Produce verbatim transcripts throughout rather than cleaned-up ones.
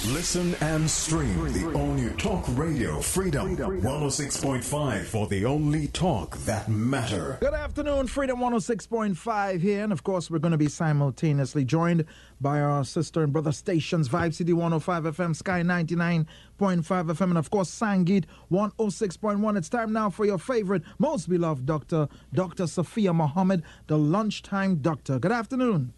Listen and stream the all-new Talk Radio Freedom one oh six point five for the only talk that matter. Good afternoon, Freedom one oh six point five here. And of course, we're going to be simultaneously joined by our sister and brother stations, Vibe City one oh five F M, Sky ninety-nine point five F M, and of course, Sangeet one oh six point one. It's time now for your favorite, most beloved doctor, Doctor Sophia Mohammed, the lunchtime doctor. Good afternoon.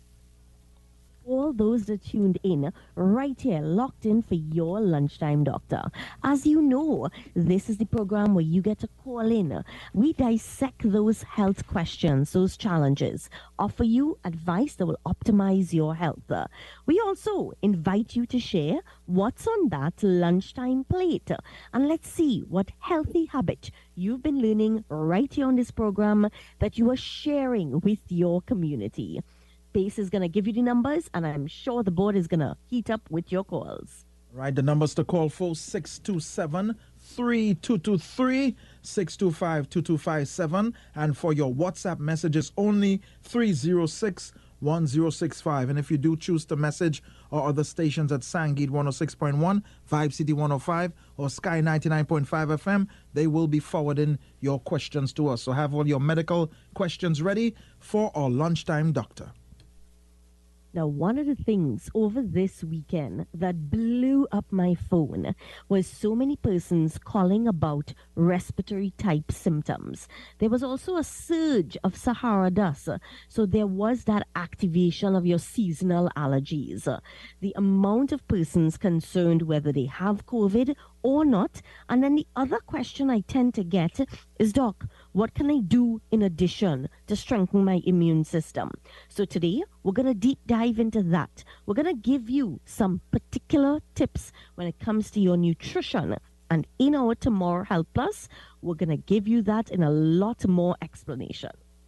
All those that tuned in right here, locked in for your lunchtime doctor. As you know, this is the program where you get to call in. We dissect those health questions, those challenges, offer you advice that will optimize your health. We also invite you to share what's on that lunchtime plate. And let's see what healthy habit you've been learning right here on this program that you are sharing with your community. Base is going to give you the numbers, and I'm sure the board is going to heat up with your calls. Right, the numbers to call for six two seven, three two two three, six two five, two two five seven, and for your WhatsApp messages only three oh six, one oh six five. And if you do choose to message our other stations at Sangeet one oh six point one, Vibe City one oh five, or Sky ninety-nine point five F M, they will be forwarding your questions to us. So have all your medical questions ready for our lunchtime doctor. Now, one of the things over this weekend that blew up my phone was so many persons calling about respiratory type symptoms. There was also a surge of Sahara dust, so there was that activation of your seasonal allergies. The amount of persons concerned whether they have COVID or not. And then the other question I tend to get is, Doc, what can I do in addition to strengthen my immune system? So today, we're going to deep dive into that. We're going to give you some particular tips when it comes to your nutrition. And in our Tomorrow Health Plus, we're going to give you that in a lot more explanation.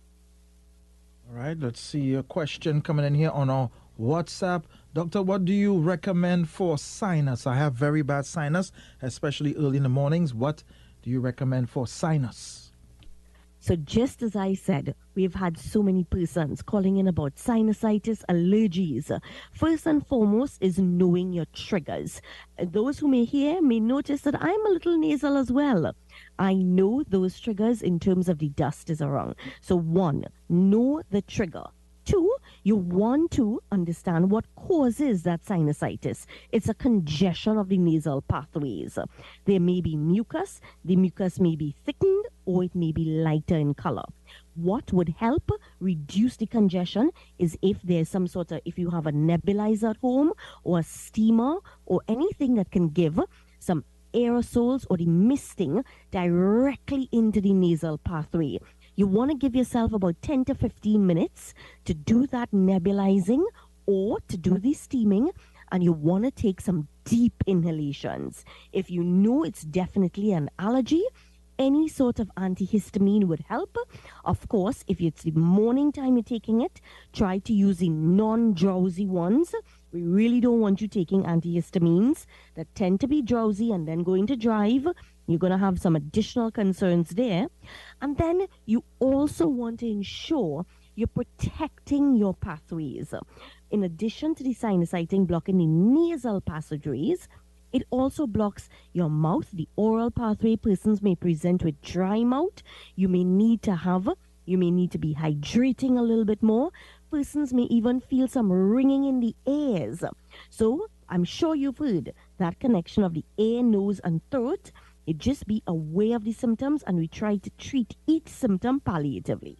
All right, let's see a question coming in here on our WhatsApp. Doctor, what do you recommend for sinus? I have very bad sinus, especially early in the mornings. What do you recommend for sinus? So just as I said, we've had so many persons calling in about sinusitis, allergies. First and foremost is knowing your triggers. Those who may hear may notice that I'm a little nasal as well. I know those triggers in terms of the dust is around. So one, know the trigger. Two, you want to understand what causes that sinusitis. It's a congestion of the nasal pathways. There may be mucus, the mucus may be thickened, or it may be lighter in color. What would help reduce the congestion is if there's some sort of, if you have a nebulizer at home, or a steamer, or anything that can give some aerosols or the misting directly into the nasal pathway. You want to give yourself about ten to fifteen minutes to do that nebulizing or to do the steaming, and you want to take some deep inhalations. If you know it's definitely an allergy, any sort of antihistamine would help. Of course, if it's the morning time you're taking it, try to use the non-drowsy ones. We really don't want you taking antihistamines that tend to be drowsy and then going to drive. You're going to have some additional concerns there. And then you also want to ensure you're protecting your pathways. In addition to the sinusitis blocking the nasal passageways, it also blocks your mouth, the oral pathway. Persons may present with dry mouth. You may need to have, you may need to be hydrating a little bit more. Persons may even feel some ringing in the ears. So I'm sure you've heard that connection of the ear, nose, and throat. It just be aware of the symptoms, and we try to treat each symptom palliatively.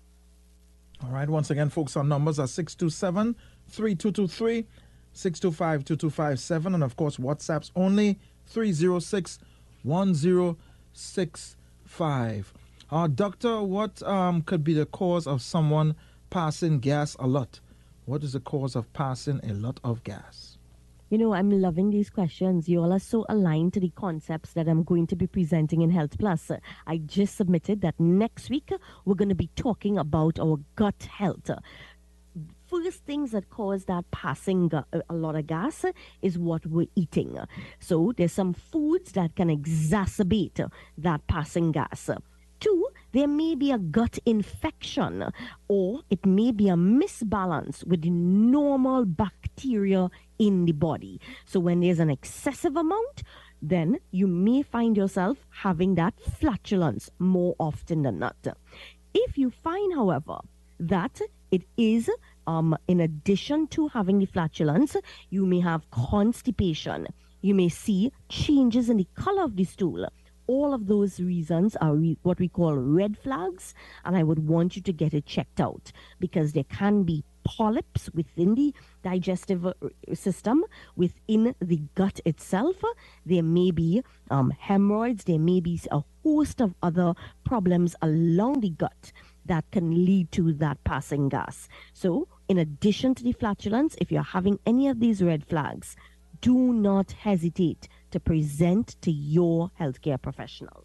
All right, once again, folks, our numbers are six two seven, three two two three, six two five, two two five seven, and of course, WhatsApp's only three oh six, one oh six five. Uh, doctor, what um, could be the cause of someone passing gas a lot? What is the cause of passing a lot of gas? You know, I'm loving these questions. You all are so aligned to the concepts that I'm going to be presenting in Health Plus. I just submitted that next week we're going to be talking about our gut health. First things that cause that passing a lot of gas is what we're eating. So there's some foods that can exacerbate that passing gas. Two, there may be a gut infection, or it may be a misbalance with the normal bacteria within the body. So when there's an excessive amount, then you may find yourself having that flatulence more often than not. If you find, however, that it is, um, in addition to having the flatulence, you may have constipation. You may see changes in the color of the stool. All of those reasons are re- what we call red flags, and I would want you to get it checked out, because there can be polyps within the digestive uh, system, within the gut itself. There may be um, hemorrhoids. There may be a host of other problems along the gut that can lead to that passing gas. So in addition to the flatulence, if you're having any of these red flags, do not hesitate to present to your healthcare professional.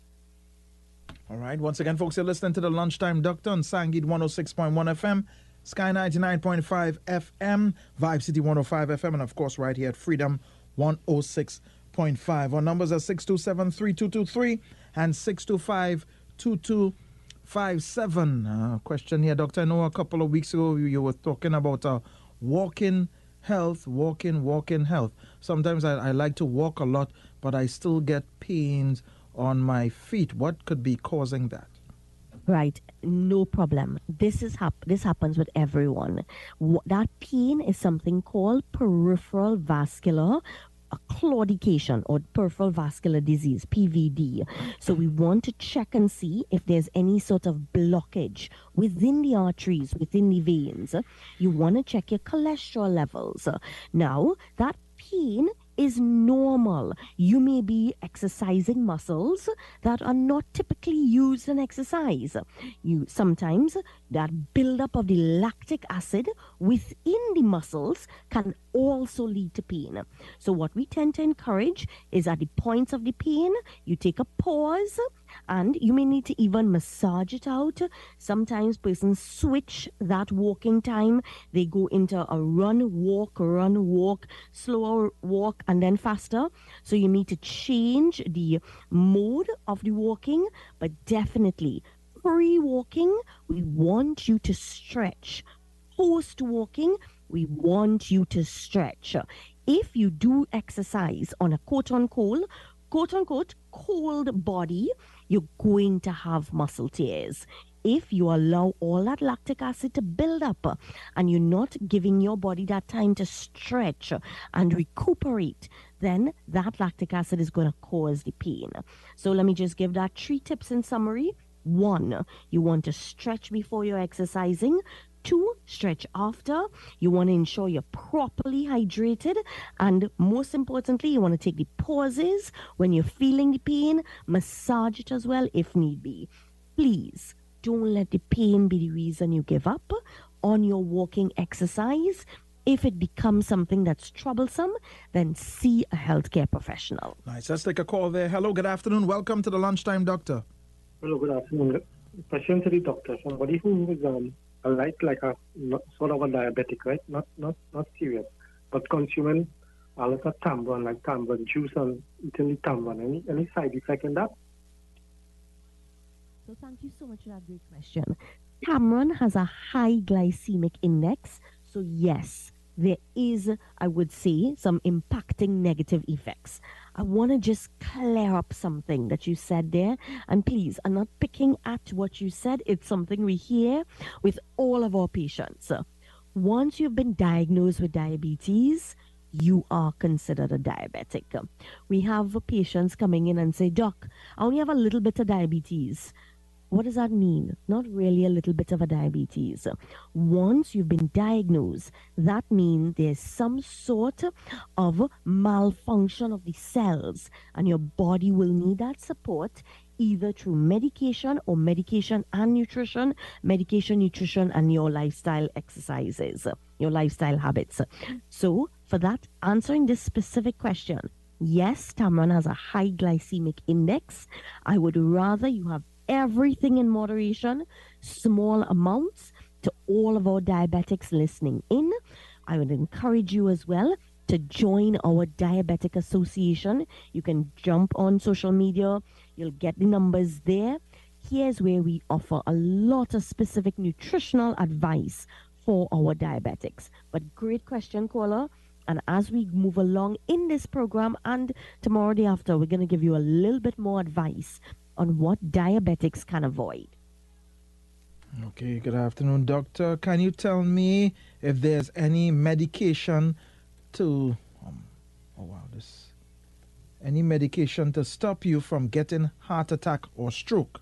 All right. Once again, folks, you're listening to the Lunchtime Doctor on Sangit one oh six point one F M, Sky ninety-nine point five F M, Vibe City one oh five F M, and of course right here at Freedom one oh six point five. Our numbers are six two seven, three two two three and six two five, two two five seven. Uh, question here, Doctor. I know a couple of weeks ago you, you were talking about uh, walking health, walking, walking health. Sometimes I, I like to walk a lot, but I still get pains on my feet. What could be causing that? Right, no problem. This is hap- this happens with everyone. W- that pain is something called peripheral vascular claudication, or peripheral vascular disease, P V D. So we want to check and see if there's any sort of blockage within the arteries, within the veins. You want to check your cholesterol levels. Now, that pain is normal. You may be exercising muscles that are not typically used in exercise. You sometimes that buildup of the lactic acid within the muscles can also lead to pain. So what we tend to encourage is at the points of the pain, you take a pause, and you may need to even massage it out. Sometimes persons switch that walking time. They go into a run, walk, run, walk, slower walk, and then faster. So you need to change the mode of the walking, but definitely pre-walking, we want you to stretch. Post-walking, we want you to stretch. If you do exercise on a quote-unquote, quote-unquote, cold body, you're going to have muscle tears. If you allow all that lactic acid to build up and you're not giving your body that time to stretch and recuperate, then that lactic acid is going to cause the pain. So let me just give that three tips in summary. One, you want to stretch before you're exercising. Two, stretch after. You want to ensure you're properly hydrated. And most importantly, you want to take the pauses when you're feeling the pain. Massage it as well if need be. Please don't let the pain be the reason you give up on your walking exercise. If it becomes something that's troublesome, then see a healthcare professional. Nice. Let's take a call there. Hello, good afternoon. Welcome to the Lunchtime Doctor. Hello, good afternoon. Question to the doctor. Somebody who is um, a light, like a not, sort of a diabetic, right? Not not not serious, but consuming a lot of Tambron, like Tambron juice and eating the Tambron. Any any side effect in that? So thank you so much for that great question. Tamron has a high glycemic index. So yes, there is, I would say, some impacting negative effects. I want to just clear up something that you said there. And please, I'm not picking at what you said. It's something we hear with all of our patients. Once you've been diagnosed with diabetes, you are considered a diabetic. We have patients coming in and say, Doc, I only have a little bit of diabetes. What does that mean? Not really a little bit of a diabetes. Once you've been diagnosed, that means there's some sort of malfunction of the cells, and your body will need that support either through medication or medication and nutrition, medication, nutrition, and your lifestyle exercises, your lifestyle habits. So for that, answering this specific question, yes, Tamron has a high glycemic index. I would rather you have everything in moderation, small amounts. To all of our diabetics listening in, I would encourage you as well to join our Diabetic Association. You can jump on social media, you'll get the numbers there. Here's where we offer a lot of specific nutritional advice for our diabetics. But great question, caller. And as we move along in this program and tomorrow day after, we're going to give you a little bit more advice on what diabetics can avoid. Okay, good afternoon, doctor. Can you tell me if there's any medication to, um, oh wow, this, any medication to stop you from getting heart attack or stroke?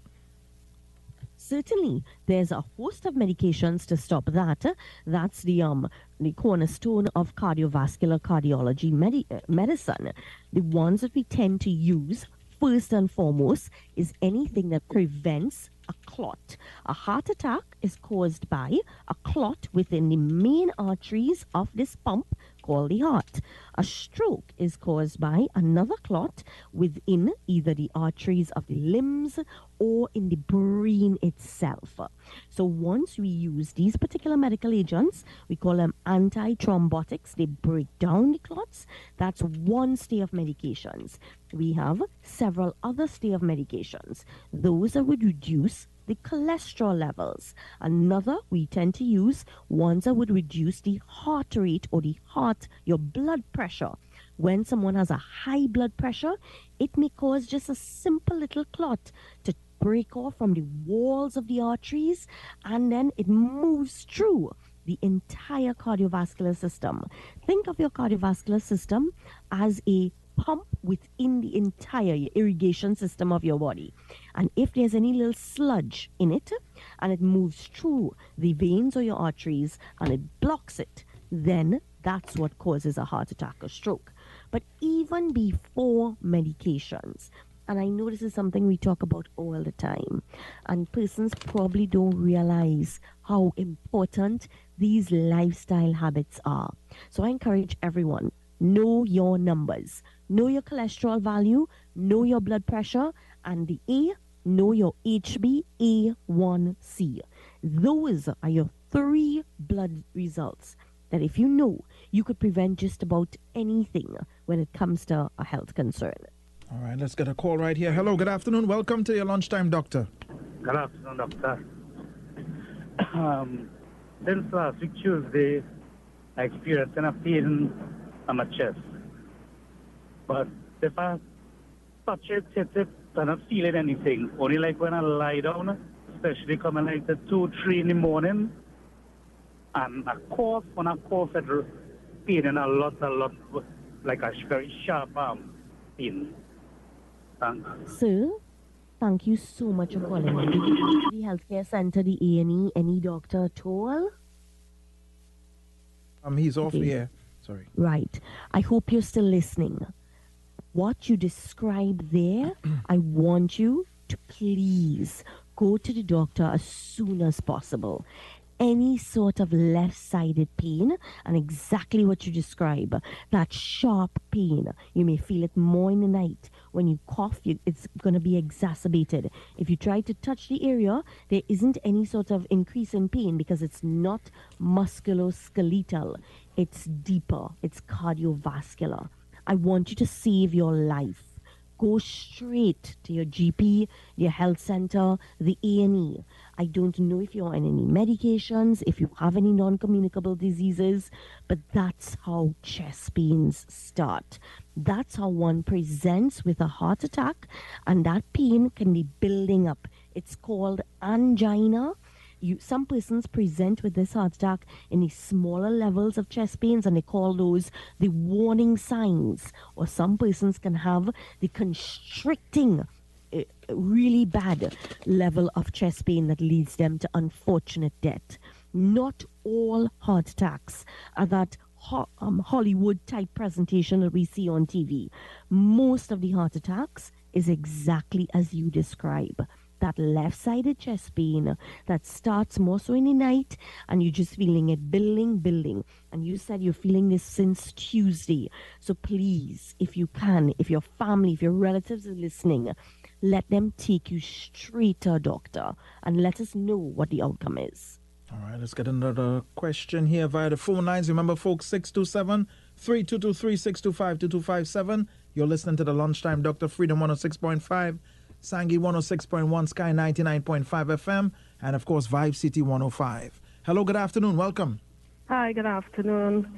Certainly, there's a host of medications to stop that. That's the um the cornerstone of cardiovascular cardiology medi- uh, medicine. The ones that we tend to use first and foremost is anything that prevents a clot. A heart attack is caused by a clot within the main arteries of this pump called the heart. A stroke is caused by another clot within either the arteries of the limbs or in the brain itself. So once we use these particular medical agents, we call them antithrombotics. They break down the clots. That's one stay of medications. We have several other stay of medications. Those that would reduce the cholesterol levels. Another, we tend to use ones that would reduce the heart rate or the heart, your blood pressure. When someone has a high blood pressure, it may cause just a simple little clot to break off from the walls of the arteries, and then it moves through the entire cardiovascular system. Think of your cardiovascular system as a pump within the entire irrigation system of your body. And if there's any little sludge in it and it moves through the veins or your arteries and it blocks it, then that's what causes a heart attack or stroke. But even before medications, and I know this is something we talk about all the time, and persons probably don't realize how important these lifestyle habits are. So I encourage everyone, know your numbers. Know your cholesterol value, know your blood pressure, and the A, know your H b A one C. Those are your three blood results that if you know, you could prevent just about anything when it comes to a health concern. All right, let's get a call right here. Hello, good afternoon. Welcome to your lunchtime, doctor. Good afternoon, doctor. Um, since last week Tuesday, I experienced a pain on my chest. But if I touch it, hit it, I'm not feeling anything. Only like when I lie down, especially coming like at two, three in the morning, and I cough, when I cough, it's paining a lot, a lot, like a very sharp um, pain. Thanks. Sir, thank you so much for calling. Did you go to the healthcare center, the A and E, any doctor at all? Um, he's off Okay. the air. Sorry. Right. I hope you're still listening. What you describe there, I want you to please go to the doctor as soon as possible. Any sort of left-sided pain, and exactly what you describe, that sharp pain, you may feel it more in the night. When you cough, you, it's going to be exacerbated. If you try to touch the area, there isn't any sort of increase in pain because it's not musculoskeletal. It's deeper. It's cardiovascular. I want you to save your life. Go straight to your G P, your health center, the A and E. I don't know if you're on any medications, if you have any non-communicable diseases, but that's how chest pains start. That's how one presents with a heart attack, and that pain can be building up. It's called angina. You, some persons present with this heart attack in the smaller levels of chest pains, and they call those the warning signs. Or some persons can have the constricting, uh, really bad level of chest pain that leads them to unfortunate death. Not all heart attacks are that ho- um, Hollywood type presentation that we see on T V. Most of the heart attacks is exactly as you describe. That left-sided chest pain that starts more so in the night, and you're just feeling it building, building. And you said you're feeling this since Tuesday. So please, if you can, if your family, if your relatives are listening, let them take you straight to a doctor and let us know what the outcome is. All right, let's get another question here via the phone lines. Remember, folks, six two seven, three two two three, six two five, two two five seven. You're listening to the Lunchtime Doctor, Freedom one oh six point five. Sangi one oh six point one, Sky ninety-nine point five F M, and of course Vibe City one oh five. Hello, good afternoon, welcome. Hi, good afternoon.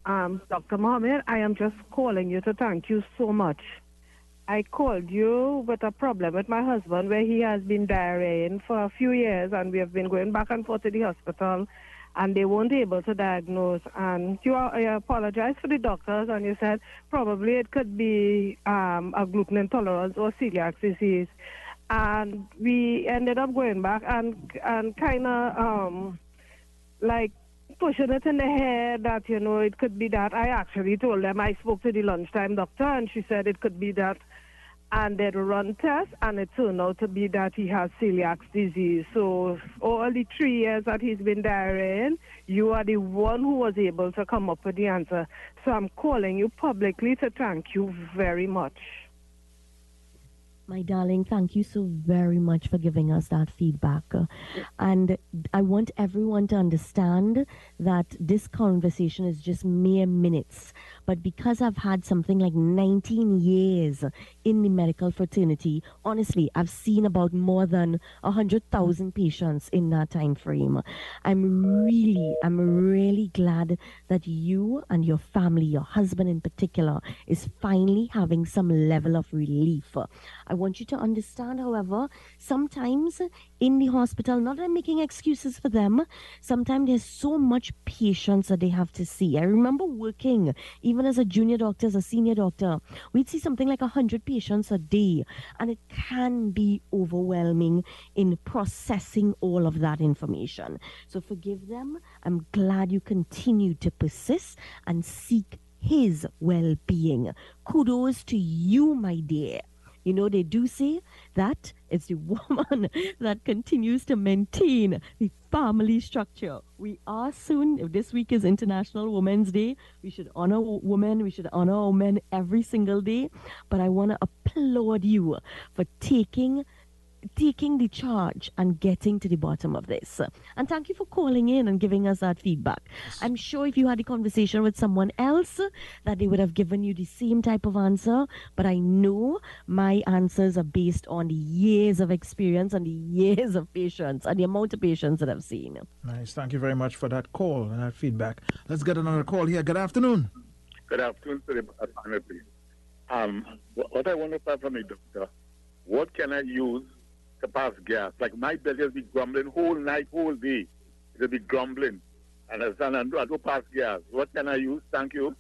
Um, Doctor Mohammed, I am just calling you to thank you so much. I called you with a problem with my husband where he has been diarrheaing for a few years, and we have been going back and forth to the hospital, and they weren't able to diagnose. And you I apologized for the doctors, and you said probably it could be um, a gluten intolerance or celiac disease. And we ended up going back and and kind of um, like pushing it in the head that, you know, it could be that. I actually told them I spoke to the lunchtime doctor, and she said it could be that. And they'd run tests, and it turned out to be that he has celiac disease. So all the three years that he's been diarrheaing, you are the one who was able to come up with the answer. So I'm calling you publicly to thank you very much. My darling, thank you so very much for giving us that feedback. Uh, and I want everyone to understand that this conversation is just mere minutes. But because I've had something like nineteen years in the medical fraternity, honestly, I've seen about more than one hundred thousand patients in that time frame. I'm really, I'm really glad that you and your family, your husband in particular, is finally having some level of relief. I want you to understand, however, sometimes in the hospital, not that I'm making excuses for them, sometimes there's so much patients that they have to see. I remember working, even as a junior doctor, as a senior doctor, we'd see something like one hundred patients a day, and it can be overwhelming in processing all of that information. So forgive them. I'm glad you continue to persist and seek his well-being. Kudos to you, my dear. You know, they do say that it's the woman that continues to maintain the family structure. We are soon, if this week is International Women's Day, we should honor women, we should honor our men every single day. But I want to applaud you for taking taking the charge and getting to the bottom of this. And thank you for calling in and giving us that feedback. I'm sure if you had a conversation with someone else that they would have given you the same type of answer, but I know my answers are based on the years of experience and the years of patience and the amount of patients that I've seen. Nice. Thank you very much for that call and that feedback. Let's get another call here. Good afternoon. Good afternoon to the panel, please. Um, what I want to find from the doctor, what can I use to pass gas? Like my belly will be grumbling whole night, whole day. It'll be grumbling. And I don't pass gas. What can I use? Thank you.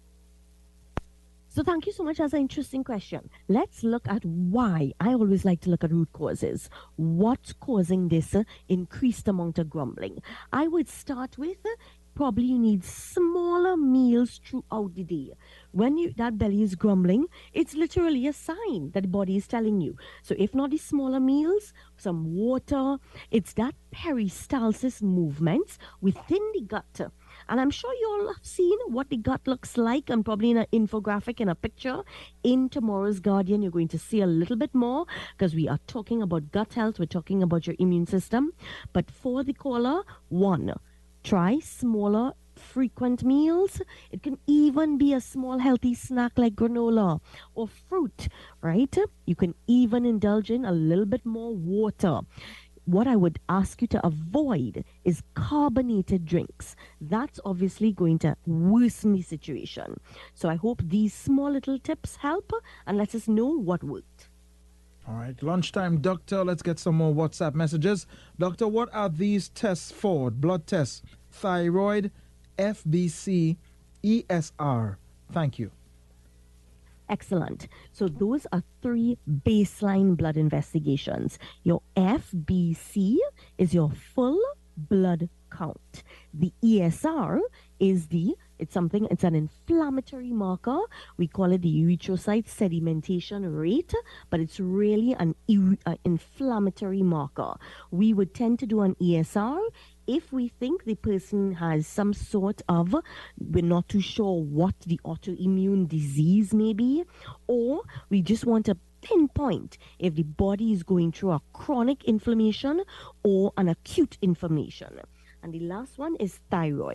So thank you so much. That's an interesting question. Let's look at why. I always like to look at root causes. What's causing this uh, increased amount of grumbling? I would start with uh, probably you need smaller meals throughout the day. When you, that belly is grumbling, it's literally a sign that the body is telling you. So if not the smaller meals, some water, it's that peristalsis movements within the gut. And I'm sure you all have seen what the gut looks like, and probably in an infographic, in a picture. In tomorrow's Guardian, you're going to see a little bit more, because we are talking about gut health, we're talking about your immune system. But for the caller, one, try smaller, frequent meals. It can even be a small healthy snack like granola or fruit, right? You can even indulge in a little bit more water. What I would ask you to avoid is carbonated drinks. That's obviously going to worsen the situation. So I hope these small little tips help and let us know what worked. All right, lunchtime, doctor. Let's get some more WhatsApp messages. Doctor, what are these tests for? Blood tests, thyroid, F B C, E S R. Thank you. Excellent. So those are three baseline blood investigations. Your F B C is your full blood count. The E S R is the, it's something, it's an inflammatory marker. We call it the erythrocyte sedimentation rate, but it's really an uh, inflammatory marker. We would tend to do an E S R if we think the person has some sort of, we're not too sure what the autoimmune disease may be, or we just want to pinpoint if the body is going through a chronic inflammation or an acute inflammation. And the last one is thyroid.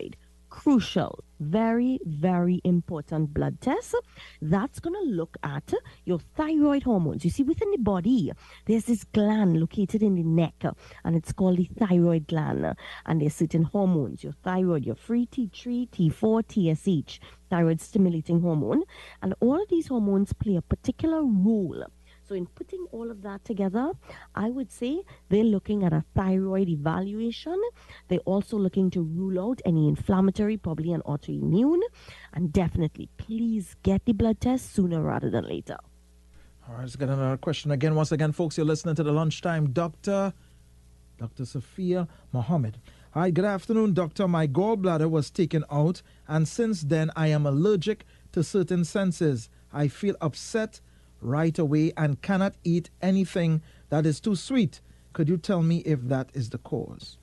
crucial, very, very important blood test that's going to look at your thyroid hormones. You see, within the body, there's this gland located in the neck, and it's called the thyroid gland. And there's certain hormones, your thyroid, your free T three, T four, T S H, thyroid stimulating hormone. And all of these hormones play a particular role. So in putting all of that together, I would say they're looking at a thyroid evaluation. They're also looking to rule out any inflammatory, probably an autoimmune. And definitely, please get the blood test sooner rather than later. All right, let's get another question again. Once again, folks, you're listening to the Lunchtime Doctor, Doctor Sophia Mohammed. Hi, good afternoon, doctor. My gallbladder was taken out, and since then I am allergic to certain senses. I feel upset right away and cannot eat anything that is too sweet. Could you tell me if that is the cause?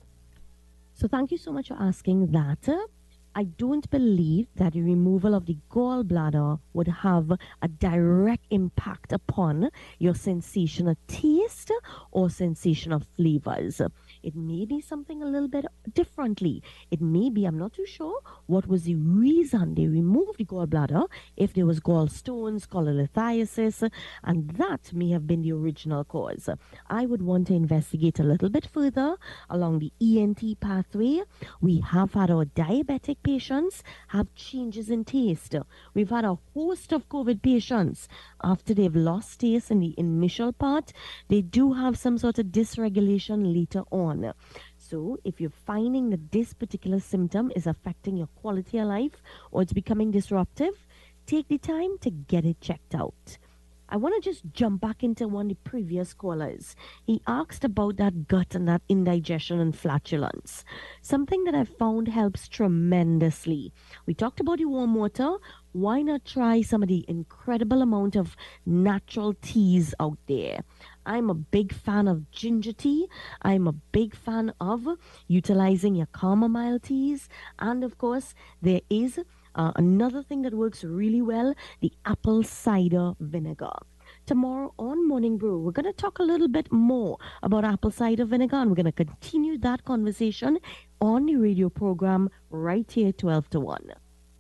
So thank you so much for asking that. I don't believe that the removal of the gallbladder would have a direct impact upon your sensation of taste or sensation of flavors. It may be something a little bit differently. It may be, I'm not too sure, what was the reason they removed the gallbladder, if there was gallstones, cholelithiasis, and that may have been the original cause. I would want to investigate a little bit further along the E N T pathway. We have had our diabetic patients have changes in taste. We've had a host of COVID patients, after they've lost taste in the initial part, they do have some sort of dysregulation later on. So if you're finding that this particular symptom is affecting your quality of life or it's becoming disruptive, take the time to get it checked out. I want to just jump back into one of the previous callers. He asked about that gut and that indigestion and flatulence. Something that I found helps tremendously. We talked about the warm water. Why not try some of the incredible amount of natural teas out there? I'm a big fan of ginger tea. I'm a big fan of utilizing your chamomile teas. And of course, there is Uh, another thing that works really well, the apple cider vinegar. Tomorrow on Morning Brew, we're going to talk a little bit more about apple cider vinegar, and we're going to continue that conversation on the radio program right here, twelve to one.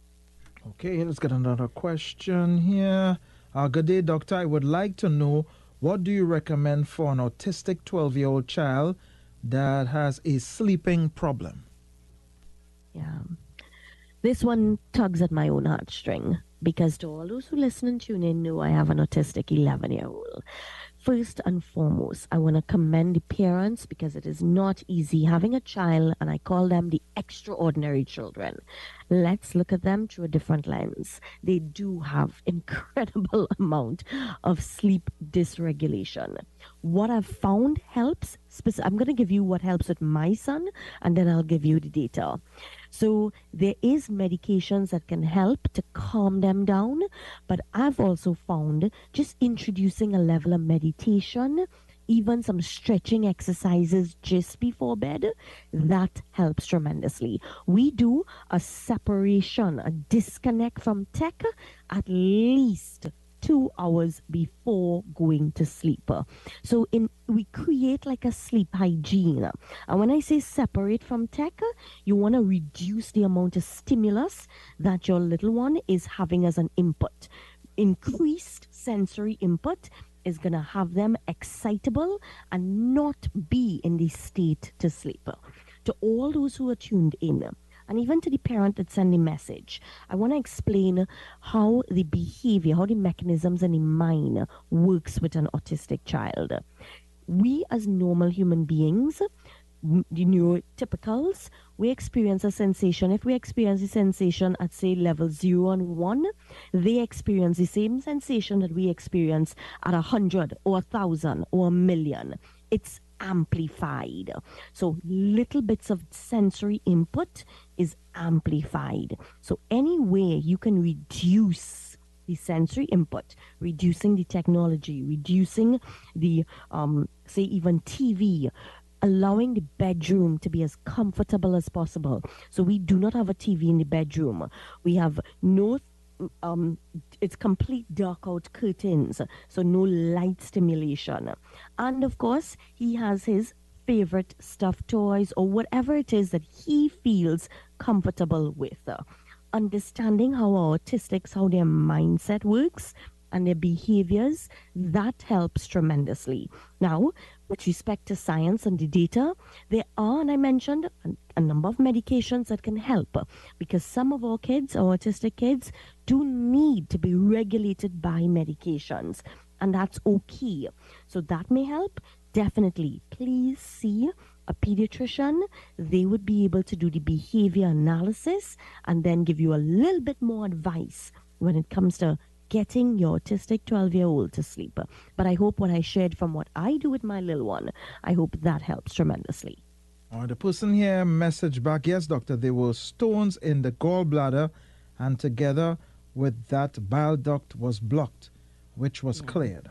Okay, let's get another question here. Uh, good day, doctor. I would like to know, what do you recommend for an autistic twelve-year-old child that has a sleeping problem? Yeah. This one tugs at my own heartstring, because to all those who listen and tune in know I have an autistic eleven-year-old. First and foremost, I want to commend the parents, because it is not easy having a child, and I call them the extraordinary children. Let's look at them through a different lens. They do have incredible amount of sleep dysregulation. What I've found helps, I'm going to give you what helps with my son, and then I'll give you the data. So there is medications that can help to calm them down, but I've also found just introducing a level of meditation, even some stretching exercises just before bed, that helps tremendously. We do a separation, a disconnect from tech at least two hours before going to sleep. So in we create like a sleep hygiene. And when I say separate from tech, you want to reduce the amount of stimulus that your little one is having as an input. Increased sensory input is going to have them excitable and not be in the state to sleep. To all those who are tuned in, and even to the parent that sent the message, I want to explain how the behavior, how the mechanisms in the mind works with an autistic child. We as normal human beings, the neurotypicals, we experience a sensation. If we experience a sensation at, say, level zero and one, they experience the same sensation that we experience at a hundred or a thousand or a million. It's amplified. So little bits of sensory input is amplified. So any way you can reduce the sensory input, reducing the technology, reducing the, um, say, even T V, allowing the bedroom to be as comfortable as possible. So we do not have a T V in the bedroom. We have no Um, it's complete dark out curtains, so no light stimulation. And of course, he has his favorite stuffed toys or whatever it is that he feels comfortable with. Uh, understanding how autistics, how their mindset works and their behaviors, that helps tremendously. Now, with respect to science and the data, there are, and I mentioned, a, a number of medications that can help uh, because some of our kids, our autistic kids, do need to be regulated by medications, and that's okay. So that may help. Definitely, please see a pediatrician. They would be able to do the behavior analysis and then give you a little bit more advice when it comes to getting your autistic twelve-year-old to sleep. But I hope what I shared from what I do with my little one, I hope that helps tremendously. All right, the person here messaged back, yes, doctor, there were stones in the gallbladder, and together with that, bile duct was blocked, which was cleared.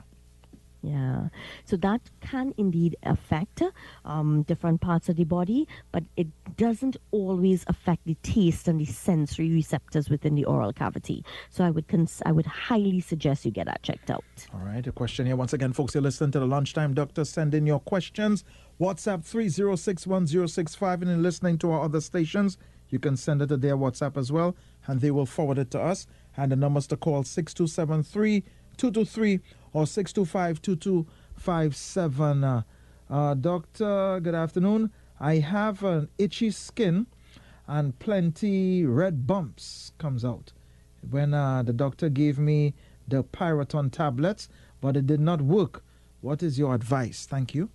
Yeah, so that can indeed affect um, different parts of the body, but it doesn't always affect the taste and the sensory receptors within the oral cavity. So I would cons- I would highly suggest you get that checked out. All right, a question here. Once again, folks, you're listening to the Lunchtime Doctor. Send in your questions. WhatsApp three zero six one zero six five, and in listening to our other stations, you can send it to their WhatsApp as well, and they will forward it to us. And the numbers to call six two seven three, two two three or six two five, two two five seven. Uh, uh, doctor, good afternoon. I have an itchy skin and plenty red bumps comes out. When uh, the doctor gave me the Pyroton tablets, but it did not work. What is your advice? Thank you.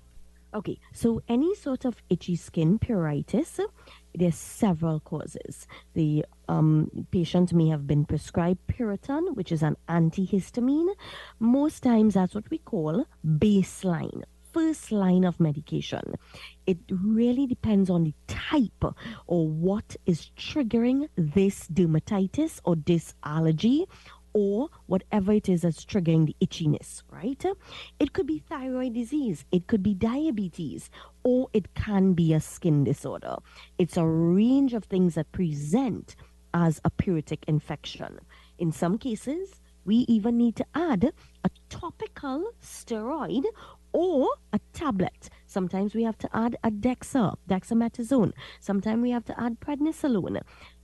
Okay, so any sort of itchy skin, pruritus, there's several causes. The um, patient may have been prescribed Piriton, which is an antihistamine. Most times that's what we call baseline, first line of medication. It really depends on the type or what is triggering this dermatitis or this allergy, or whatever it is that's triggering the itchiness, right? It could be thyroid disease, it could be diabetes, or it can be a skin disorder. It's a range of things that present as a pruritic infection. In some cases, we even need to add a topical steroid or a tablet. Sometimes we have to add a Dexa, dexamethasone. Sometimes we have to add prednisolone.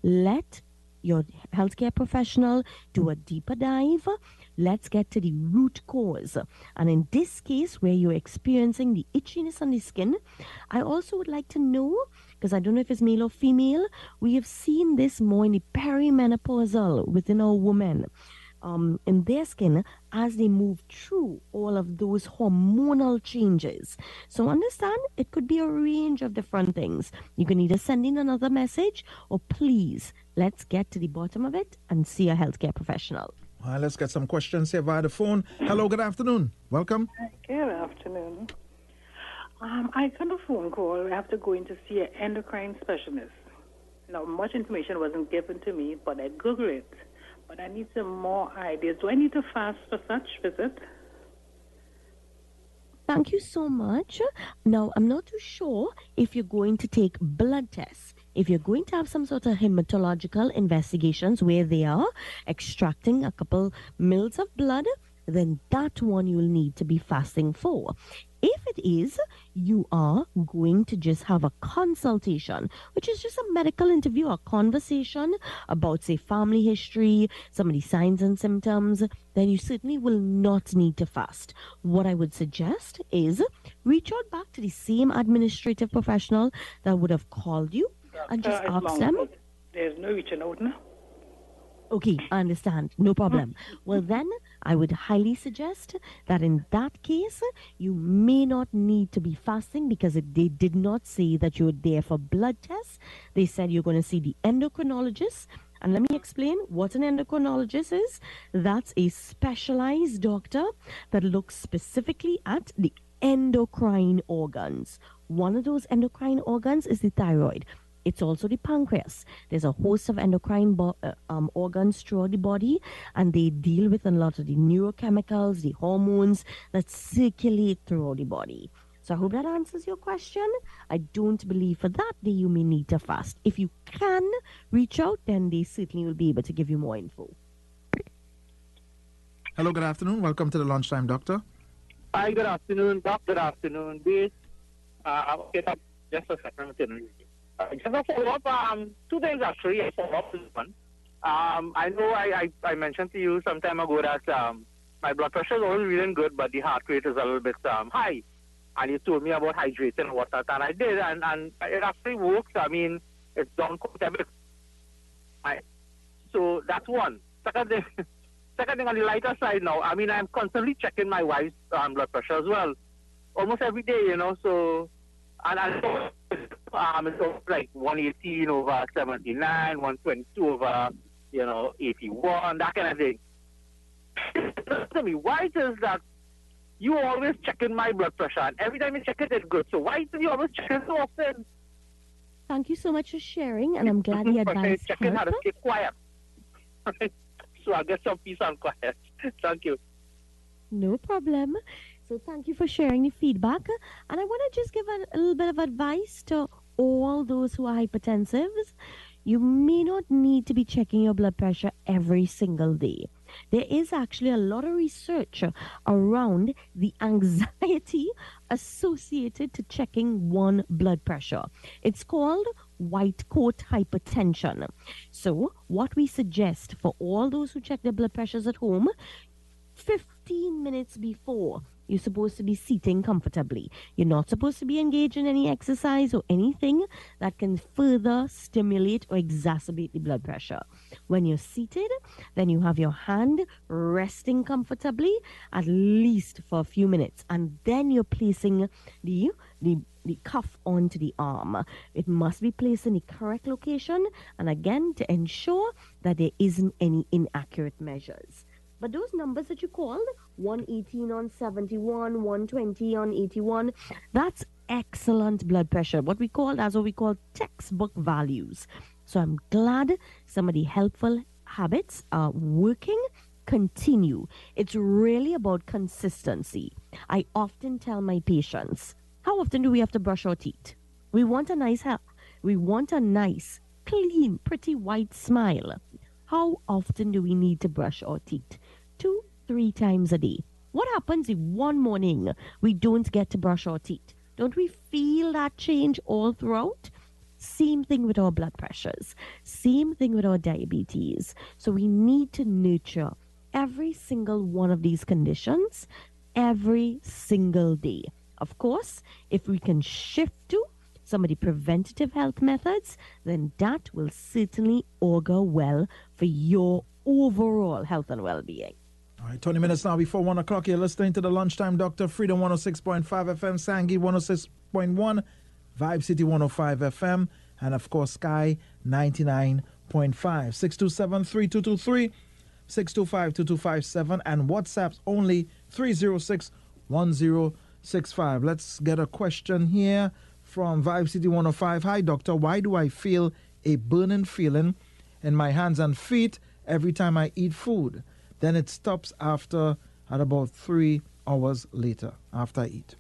Let your healthcare professional do a deeper dive. Let's get to the root cause. And in this case, where you're experiencing the itchiness on the skin, I also would like to know, because I don't know if it's male or female, we have seen this more in the perimenopausal within our women. Um, in their skin as they move through all of those hormonal changes. So understand, it could be a range of different things. You can either send in another message or please, let's get to the bottom of it and see a healthcare professional. All right, let's get some questions here via the phone. Hello, good afternoon. Welcome. Good afternoon. Um, I got a phone call. I have to go in to see an endocrine specialist. Now, much information wasn't given to me, but I Googled it. But I need some more ideas. Do I need to fast for such visit? Thank you so much. Now, I'm not too sure if you're going to take blood tests. If you're going to have some sort of hematological investigations where they are extracting a couple mils of blood, then that one you'll need to be fasting for. If it is, you are going to just have a consultation, which is just a medical interview, a conversation about, say, family history, some of the signs and symptoms, then you certainly will not need to fast. What I would suggest is reach out back to the same administrative professional that would have called you and just uh, ask them. There's no reaching out now. Okay, I understand. No problem. Well, then I would highly suggest that in that case, you may not need to be fasting because it, they did not say that you were there for blood tests. They said you're going to see the endocrinologist. And let me explain what an endocrinologist is. That's a specialized doctor that looks specifically at the endocrine organs. One of those endocrine organs is the thyroid. It's also the pancreas. There's a host of endocrine bo- uh, um, organs throughout the body, and they deal with a lot of the neurochemicals, the hormones that circulate throughout the body. So I hope that answers your question. I don't believe for that that you may need to fast. If you can reach out, then they certainly will be able to give you more info. Hello, good afternoon. Welcome to the Lunchtime Doctor. Hi, good afternoon, Doc. Good afternoon, Bill. Uh, I'll get up just a second. Uh, just a follow-up, um, two things actually. A follow-up is one. Um, I know I, I, I mentioned to you some time ago that um, my blood pressure is always really good, but the heart rate is a little bit um, high. And you told me about hydrating water, and I did, and, and it actually works. I mean, it's down quite a bit. Right. So that's one. Second thing, second thing on the lighter side now, I mean, I'm constantly checking my wife's um, blood pressure as well. Almost every day, you know, so, and I um, it's like one eighteen over seventy-nine, one twenty-two over, you know, eighty-one, that kind of thing. Tell me, why it is that you always checking my blood pressure, and every time you check it, it's good. So why do you always check it so often? Thank you so much for sharing, and I'm glad the advice checking how to helped. stay quiet. So I get some peace and quiet. Thank you. No problem. So thank you for sharing the feedback. And I want to just give a, a little bit of advice to all those who are hypertensives. You may not need to be checking your blood pressure every single day. There is actually a lot of research around the anxiety associated to checking one blood pressure. It's called white coat hypertension. So what we suggest for all those who check their blood pressures at home, fifteen minutes before, you're supposed to be seating comfortably. You're not supposed to be engaged in any exercise or anything that can further stimulate or exacerbate the blood pressure. When you're seated, then you have your hand resting comfortably at least for a few minutes, and then you're placing the the the cuff onto the arm. It must be placed in the correct location, and again, to ensure that there isn't any inaccurate measures. But those numbers that you called, one eighteen on seventy-one, one twenty on eighty-one, that's excellent blood pressure. What we call, that's what we call textbook values. So I'm glad some of the helpful habits are working. Continue. It's really about consistency. I often tell my patients, how often do we have to brush our teeth? We want a nice, we want a nice, clean, pretty white smile. How often do we need to brush our teeth? Two, three times a day. What happens if one morning we don't get to brush our teeth? Don't we feel that change all throughout? Same thing with our blood pressures. Same thing with our diabetes. So we need to nurture every single one of these conditions every single day. Of course, if we can shift to some of the preventative health methods, then that will certainly augur well for your overall health and well-being. All right, twenty minutes now before one o'clock. You're listening to the Lunchtime Doctor, Freedom one oh six point five F M, Sanghi one oh six point one, Vibe City one oh five F M, and of course Sky ninety-nine point five. six two seven, three two two three, six two five, two two five seven, and WhatsApp's only three oh six, one oh six five. Let's get a question here from Vibe City one oh five. Hi, doctor. Why do I feel a burning feeling in my hands and feet every time I eat food? Then it stops after at about three hours later after I eat.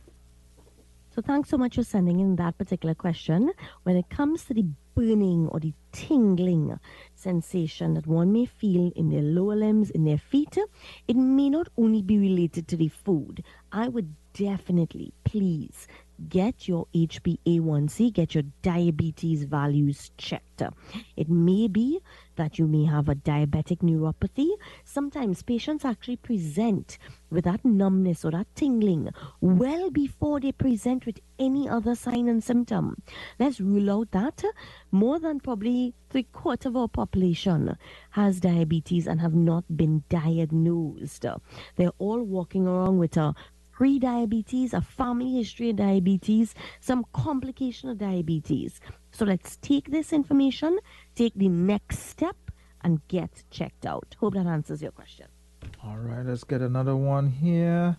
So thanks so much for sending in that particular question. When it comes to the burning or the tingling sensation that one may feel in their lower limbs, in their feet, it may not only be related to the food. I would definitely, please, get your H b A one C, get your diabetes values checked. It may be that you may have a diabetic neuropathy. Sometimes patients actually present with that numbness or that tingling well before they present with any other sign and symptom. Let's rule out that more than probably three quarters of our population has diabetes and have not been diagnosed. They're all walking around with a pre-diabetes, a family history of diabetes, some complication of diabetes. So let's take this information, take the next step, and get checked out. Hope that answers your question. All right, let's get another one here.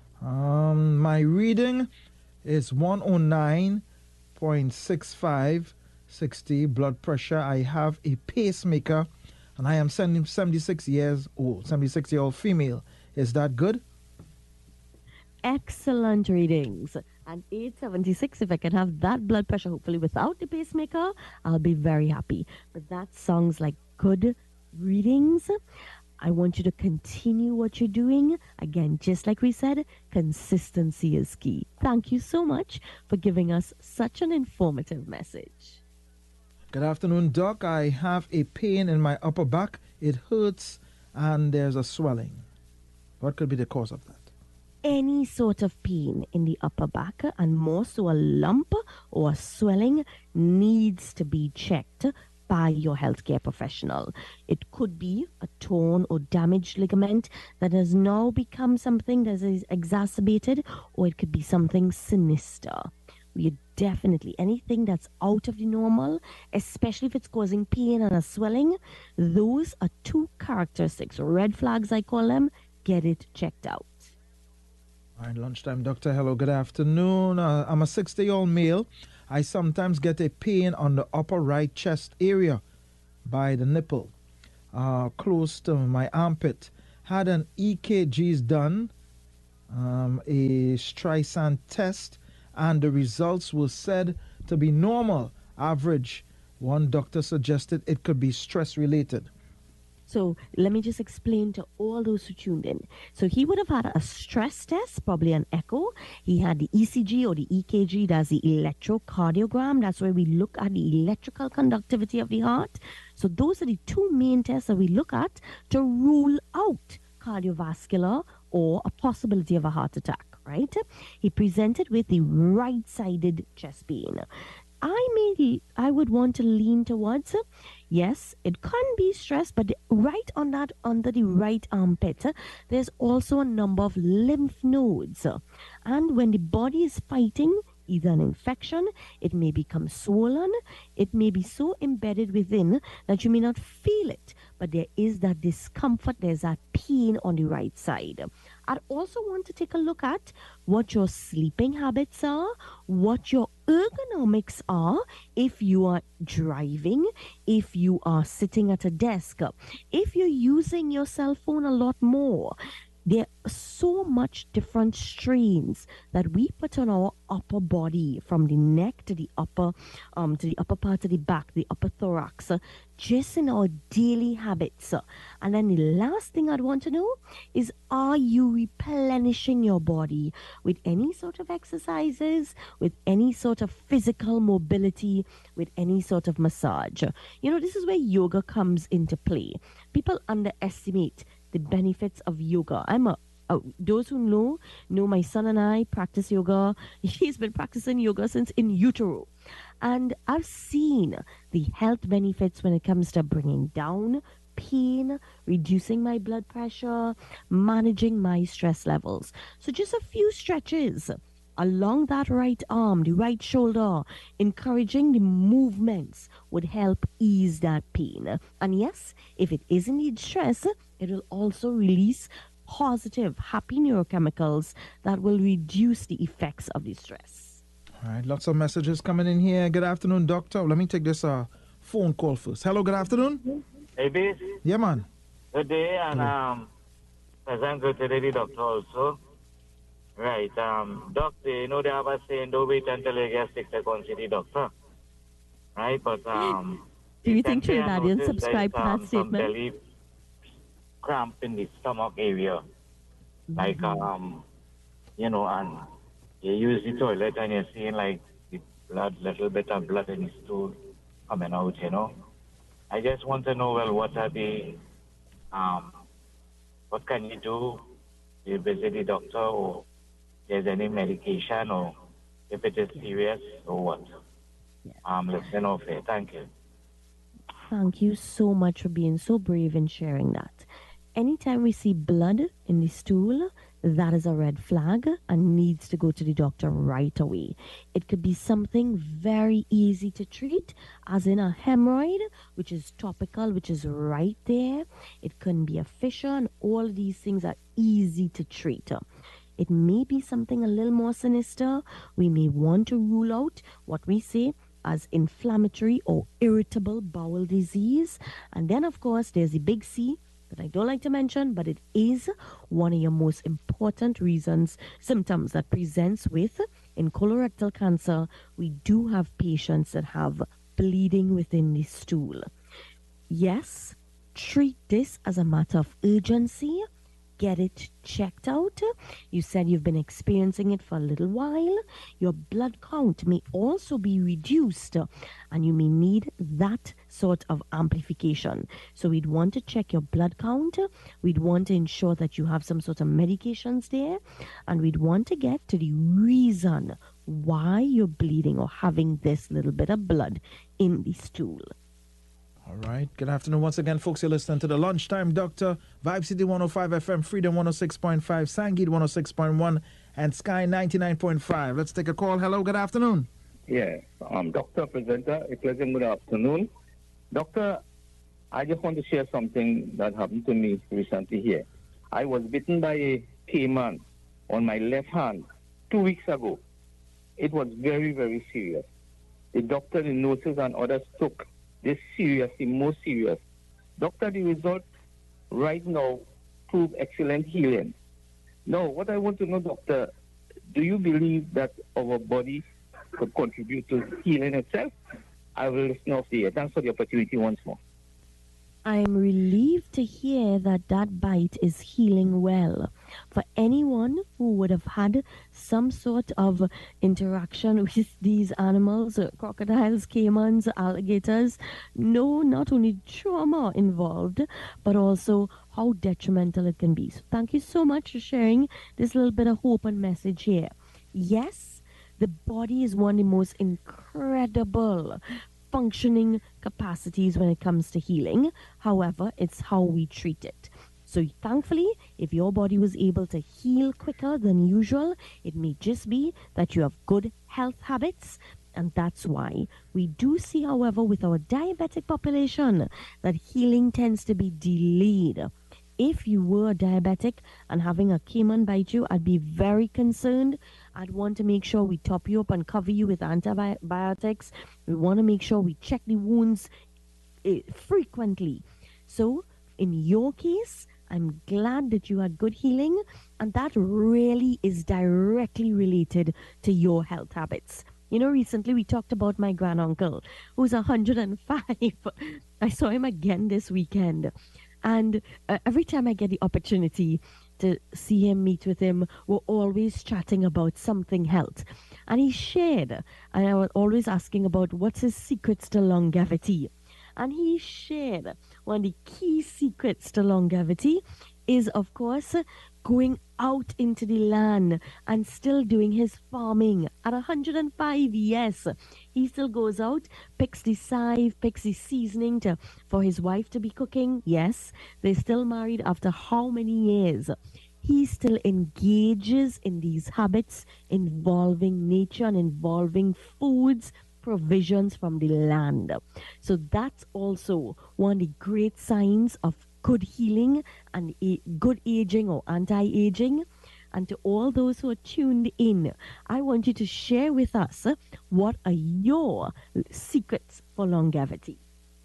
Um, my reading is one oh nine point six five, sixty blood pressure. I have a pacemaker, and I am seventy-six years old, seventy-six-year-old female. Is that good? Excellent readings. And eight seventy-six, if I can have that blood pressure, hopefully without the pacemaker, I'll be very happy. But that sounds like good readings. I want you to continue what you're doing. Again, just like we said, consistency is key. Thank you so much for giving us such an informative message. Good afternoon, Doc. I have a pain in my upper back. It hurts and there's a swelling. What could be the cause of that? Any sort of pain in the upper back, and more so a lump or a swelling, needs to be checked by your healthcare professional. It could be a torn or damaged ligament that has now become something that is exacerbated, or it could be something sinister. We definitely, anything that's out of the normal, especially if it's causing pain and a swelling, those are two characteristics, red flags I call them. Get it checked out. All right, lunchtime, doctor. Hello, good afternoon. Uh, I'm a sixty-year-old male. I sometimes get a pain on the upper right chest area by the nipple, uh, close to my armpit. Had an E K Gs done, um, a Streisand test, and the results were said to be normal, average. One doctor suggested it could be stress-related. So let me just explain to all those who tuned in. So he would have had a stress test, probably an echo. He had the E C G or the E K G, that's the electrocardiogram. That's where we look at the electrical conductivity of the heart. So those are the two main tests that we look at to rule out cardiovascular or a possibility of a heart attack, right? He presented with the right-sided chest pain. I maybe I would want to lean towards, yes, it can be stress, but right on that, under the right armpit, there's also a number of lymph nodes. And when the body is fighting either an infection, it may become swollen, it may be so embedded within that you may not feel it, but there is that discomfort, there's that pain on the right side. I'd also want to take a look at what your sleeping habits are, what your ergonomics are, if you are driving, if you are sitting at a desk, if you're using your cell phone a lot more. There are so much different strains that we put on our upper body, from the neck to the upper, um, to the upper part of the back, the upper thorax, uh, just in our daily habits. Uh, and then the last thing I'd want to know is, are you replenishing your body with any sort of exercises, with any sort of physical mobility, with any sort of massage? You know, this is where yoga comes into play. People underestimate the benefits of yoga. I'm a, uh, those who know, know my son and I practice yoga. He's been practicing yoga since in utero. And I've seen the health benefits when it comes to bringing down pain, reducing my blood pressure, managing my stress levels. So just a few stretches along that right arm, the right shoulder, encouraging the movements would help ease that pain. And yes, if it is indeed stress, it will also release positive, happy neurochemicals that will reduce the effects of the stress. All right, lots of messages coming in here. Good afternoon, doctor. Let me take this uh, phone call first. Hello, good afternoon. Hey, B. Yeah, man. Good day, and um, present good to the doctor also. Right, um, doctor, you know they have a saying, don't wait until you get sick to go and see the doctor. Right, but um... Do you think Trinidadians subscribe to um, that statement? Some belly cramp in the stomach area. Mm-hmm. Like, um, you know, and you use the toilet and you're seeing like the blood, little bit of blood in the stool coming out, you know. I just want to know, well, what are the, um, what can you do? Do you visit the doctor, or there's any medication, or if it is serious, or what? Yes. Um, listen off here. Thank you. Thank you so much for being so brave and sharing that. Anytime we see blood in the stool, that is a red flag and needs to go to the doctor right away. It could be something very easy to treat, as in a hemorrhoid, which is topical, which is right there. It can be a fissure, and all of these things are easy to treat. It may be something a little more sinister. We may want to rule out what we say as inflammatory or irritable bowel disease. And then, of course, there's the big C that I don't like to mention, but it is one of your most important reasons, symptoms that presents with. In colorectal cancer, we do have patients that have bleeding within the stool. Yes, treat this as a matter of urgency. get it checked out. You said you've been experiencing it for a little while. Your blood count may also be reduced, and you may need that sort of amplification. So we'd want to check your blood count. We'd want to ensure that you have some sort of medications there, and we'd want to get to the reason why you're bleeding or having this little bit of blood in the stool. All right. Good afternoon once again, folks. You're listening to the Lunchtime Doctor, Vibe City one oh five F M, Freedom one oh six point five, Sangeet one oh six point one, and Sky ninety-nine point five. Let's take a call. Hello, good afternoon. Yeah, um, Doctor Presenter, a pleasant good afternoon. Doctor, I just want to share something that happened to me recently here. I was bitten by a caiman on my left hand two weeks ago. It was very, very serious. The doctor, the nurses, and others took this seriously, most serious. Doctor, the result right now prove excellent healing. Now, what I want to know, doctor, do you believe that our body could contribute to healing itself? I will listen off the air. Thanks for the opportunity once more. I am relieved to hear that that bite is healing well. For anyone who would have had some sort of interaction with these animals, uh, crocodiles, caimans, alligators, know not only trauma involved, but also how detrimental it can be. So thank you so much for sharing this little bit of hope and message here. Yes, the body is one of the most incredible functioning capacities when it comes to healing. However, it's how we treat it. So thankfully, if your body was able to heal quicker than usual, it may just be that you have good health habits, and that's why. We do see, however, with our diabetic population, that healing tends to be delayed. If you were diabetic and having a caiman bite you, I'd be very concerned. I'd want to make sure we top you up and cover you with antibiotics. We want to make sure we check the wounds uh, frequently. So, in your case, I'm glad that you had good healing, and that really is directly related to your health habits. You know, recently we talked about my granduncle, who's one hundred five. I saw him again this weekend. And uh, every time I get the opportunity to see him, meet with him, we're always chatting about something health. And he shared, and I was always asking about what's his secrets to longevity. And he shared one of the key secrets to longevity is, of course, going out into the land and still doing his farming at one hundred five. Yes, he still goes out, picks the scythe, picks the seasoning to for his wife to be cooking. Yes, they're still married after how many years? He still engages in these habits involving nature and involving foods, provisions from the land. So that's also one of the great signs of good healing and a good aging or anti-aging. And to all those who are tuned in, I want you to share with us uh, what are your secrets for longevity.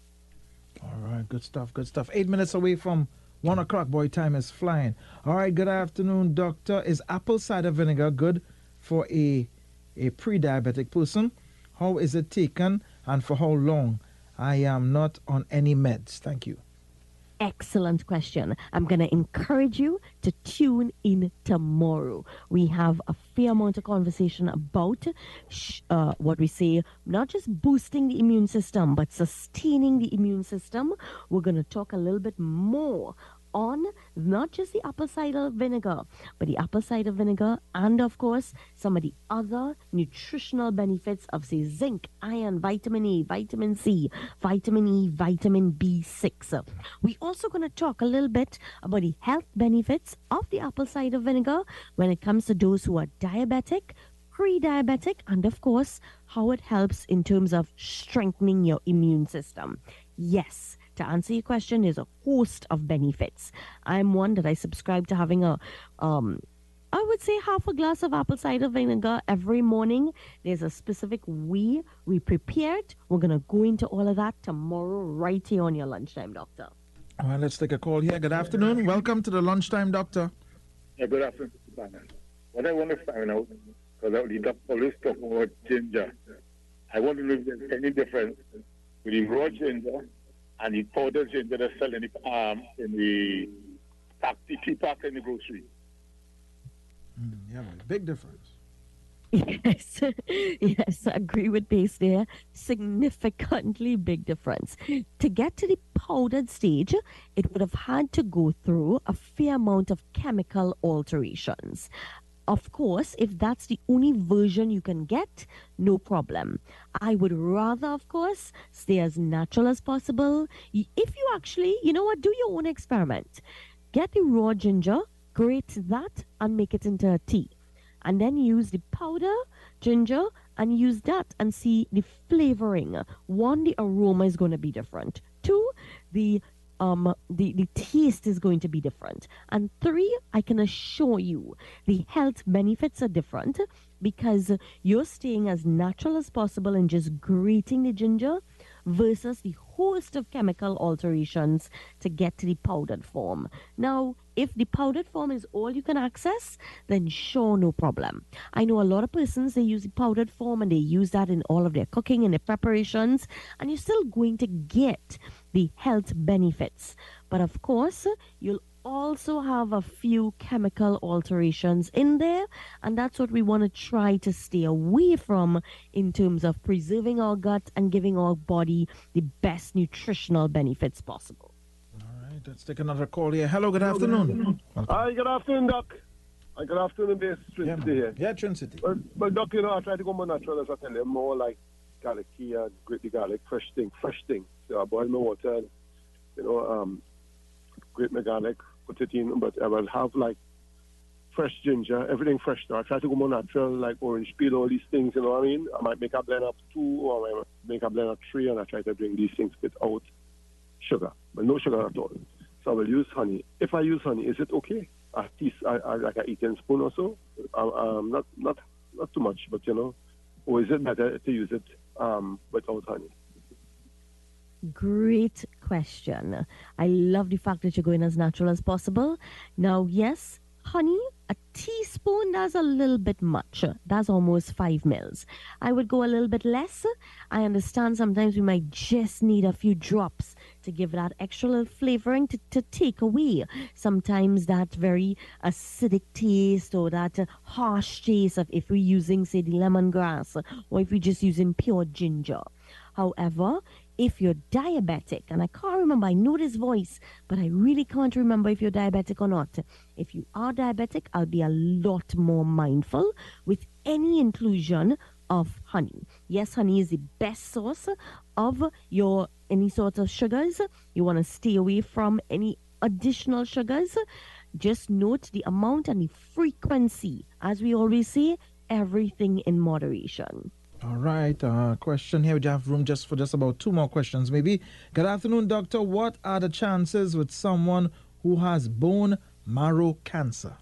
All right, good stuff, good stuff. Eight minutes away from one o'clock, boy, time is flying. All right, good afternoon, doctor. Is apple cider vinegar good for a, a pre-diabetic person? How is it taken and for how long? I am not on any meds. Thank you. Excellent question. I'm going to encourage you to tune in tomorrow. We have a fair amount of conversation about uh, what we say, not just boosting the immune system, but sustaining the immune system. We're going to talk a little bit more on not just the apple cider vinegar, but the apple cider vinegar and, of course, some of the other nutritional benefits of, say, zinc, iron, vitamin A, vitamin C, vitamin E, vitamin B six. We're also going to talk a little bit about the health benefits of the apple cider vinegar when it comes to those who are diabetic, pre-diabetic, and, of course, how it helps in terms of strengthening your immune system. Yes, to answer your question, there's a host of benefits. I'm one that I subscribe to having a, um, I would say half a glass of apple cider vinegar every morning. There's a specific way we prepare it. We're going to go into all of that tomorrow right here on your Lunchtime Doctor. All right, let's take a call here. Good afternoon. Welcome to the Lunchtime Doctor. Yeah, good afternoon, Mister Bannon. What I want to find out, because the doctor always talking about ginger, I want to know if there's any difference with the raw ginger and the powdered ginger that's selling in the, um, in the pack, the tea pack in the grocery. Mm, yeah, big difference. Yes, yes, I agree with Base there. Significantly big difference. To get to the powdered stage, it would have had to go through a fair amount of chemical alterations. Of course, if that's the only version you can get, no problem. I would rather, of course, stay as natural as possible. Y- If you actually, you know what, do your own experiment. Get the raw ginger, grate that, and make it into a tea. And then use the powder ginger and use that and see the flavoring. One, the aroma is going to be different. Two, the um the, the taste is going to be different. And three, I can assure you the health benefits are different because you're staying as natural as possible and just grating the ginger versus the host of chemical alterations to get to the powdered form. Now, if the powdered form is all you can access, then sure, no problem. I know a lot of persons, they use the powdered form and they use that in all of their cooking and their preparations, and you're still going to get the health benefits. But of course, you'll also have a few chemical alterations in there, and that's what we want to try to stay away from in terms of preserving our gut and giving our body the best nutritional benefits possible. All right, let's take another call here. Hello, good afternoon. Hi, good afternoon, Doc. Hi, good afternoon, Base Trinity yeah, here. Yeah, Trinity. But, but Doc, you know, I try to go more natural as I tell you, more like garlic here, grate the garlic, fresh thing, fresh thing. So I boil my water, you know, um, grate my garlic, put it in, but I will have like fresh ginger, everything fresh. Now I try to go more natural, like orange peel, all these things, you know what I mean? I might make a blend of two, or I might make a blend of three, and I try to drink these things without sugar, but no sugar at all. So I will use honey. If I use honey, is it okay? A tea, I, I, like a eating spoon or so? Um, um, not, not, not too much, but you know, or is it better to use it um, without honey? Great question. I love the fact that you're going as natural as possible. Now, yes, honey, a teaspoon, that's a little bit much. That's almost five mils. I would go a little bit less. I understand sometimes we might just need a few drops to give that extra little flavoring to, to take away sometimes that very acidic taste or that uh, harsh taste of if we're using, say, the lemongrass or if we're just using pure ginger. However, if you're diabetic, and I can't remember, I know this voice, but I really can't remember if you're diabetic or not. If you are diabetic, I'll be a lot more mindful with any inclusion of honey. Yes, honey is the best source of your any sort of sugars. You want to stay away from any additional sugars. Just note the amount and the frequency. As we always say, everything in moderation. All right, uh, question here. We have room just for just about two more questions, maybe. Good afternoon, doctor. What are the chances with someone who has bone marrow cancer?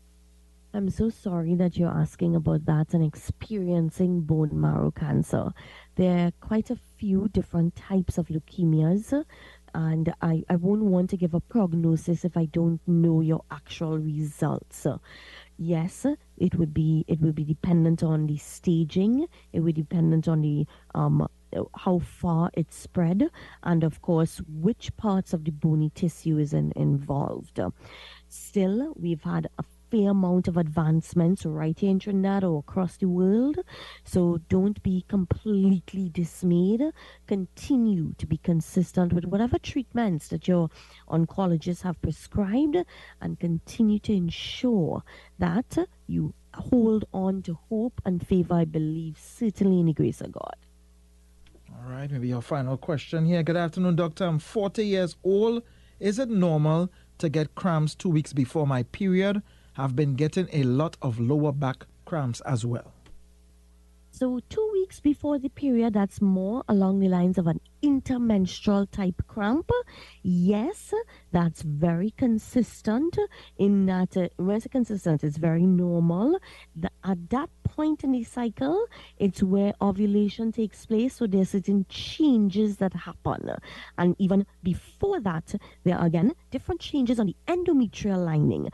I'm so sorry that you're asking about that and experiencing bone marrow cancer. There are quite a few different types of leukemias, and I, I won't want to give a prognosis if I don't know your actual results. Yes, it would be it would be dependent on the staging. It would be dependent on the um how far it's spread, and of course which parts of the bony tissue is in, involved. Still, we've had a fair amount of advancements right here in Trinidad or across the world, so don't be completely dismayed. Continue to be consistent with whatever treatments that your oncologists have prescribed, and continue to ensure that you hold on to hope and favor. I believe certainly in the grace of God. All right, maybe your final question here. Good afternoon, doctor. I'm forty years old. Is it normal to get cramps two weeks before my period? I've been getting a lot of lower back cramps as well. So two weeks before the period, that's more along the lines of an intermenstrual type cramp. Yes, that's very consistent in that, uh, when it's consistent, it's very normal. The, at that point in the cycle, it's where ovulation takes place. So there's certain changes that happen. And even before that, there are again different changes on the endometrial lining.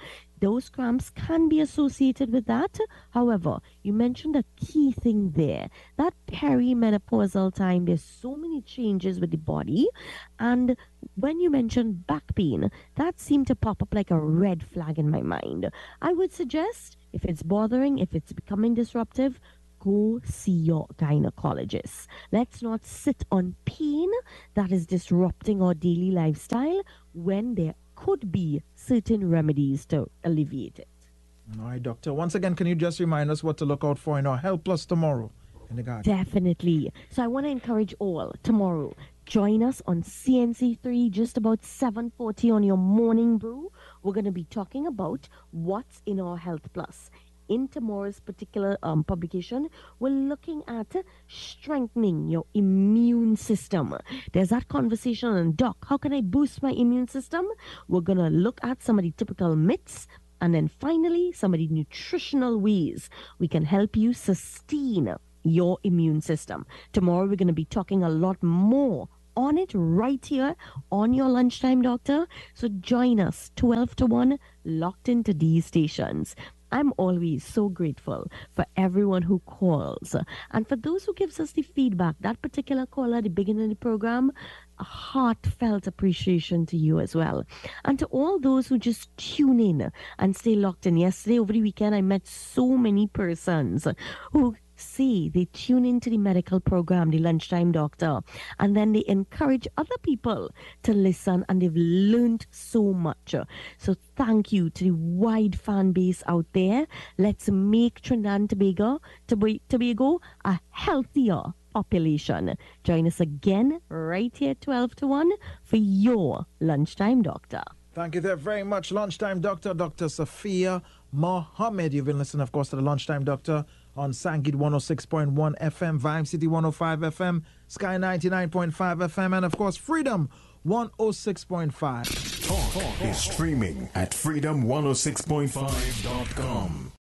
Those cramps can be associated with that. However, you mentioned a key thing there. That perimenopausal time, there's so many changes with the body. And when you mentioned back pain, that seemed to pop up like a red flag in my mind. I would suggest, if it's bothering, if it's becoming disruptive, go see your gynecologist. Let's not sit on pain that is disrupting our daily lifestyle when there could be certain remedies to alleviate it. All right, doctor. Once again, can you just remind us what to look out for in our Health Plus tomorrow in the garden? Definitely. So I want to encourage all tomorrow. Join us on C N C three just about seven forty on your morning brew. We're going to be talking about what's in our Health Plus. In tomorrow's particular um, publication, we're looking at uh, strengthening your immune system. There's that conversation on, Doc, how can I boost my immune system? We're going to look at some of the typical myths, and then finally, some of the nutritional ways we can help you sustain your immune system. Tomorrow, we're going to be talking a lot more on it right here on your Lunchtime Doctor. So join us twelve to one, locked into these stations. I'm always so grateful for everyone who calls. And for those who gives us the feedback, that particular caller at the beginning of the program, a heartfelt appreciation to you as well. And to all those who just tune in and stay locked in. Yesterday, over the weekend, I met so many persons who say they tune into the medical program, the Lunchtime Doctor, and then they encourage other people to listen, and they've learned so much. So thank you to the wide fan base out there. Let's make Trinidad and Tobago, Tobago a healthier population. Join us again right here twelve to one for your Lunchtime Doctor. Thank you there very much, Lunchtime Doctor, Doctor Sophia Mohammed. You've been listening, of course, to the Lunchtime Doctor on Sangit one oh six point one F M, Vibe City one oh five F M, Sky ninety-nine point five F M, and, of course, Freedom one oh six point five. Talk is streaming at freedom one oh six point five dot com.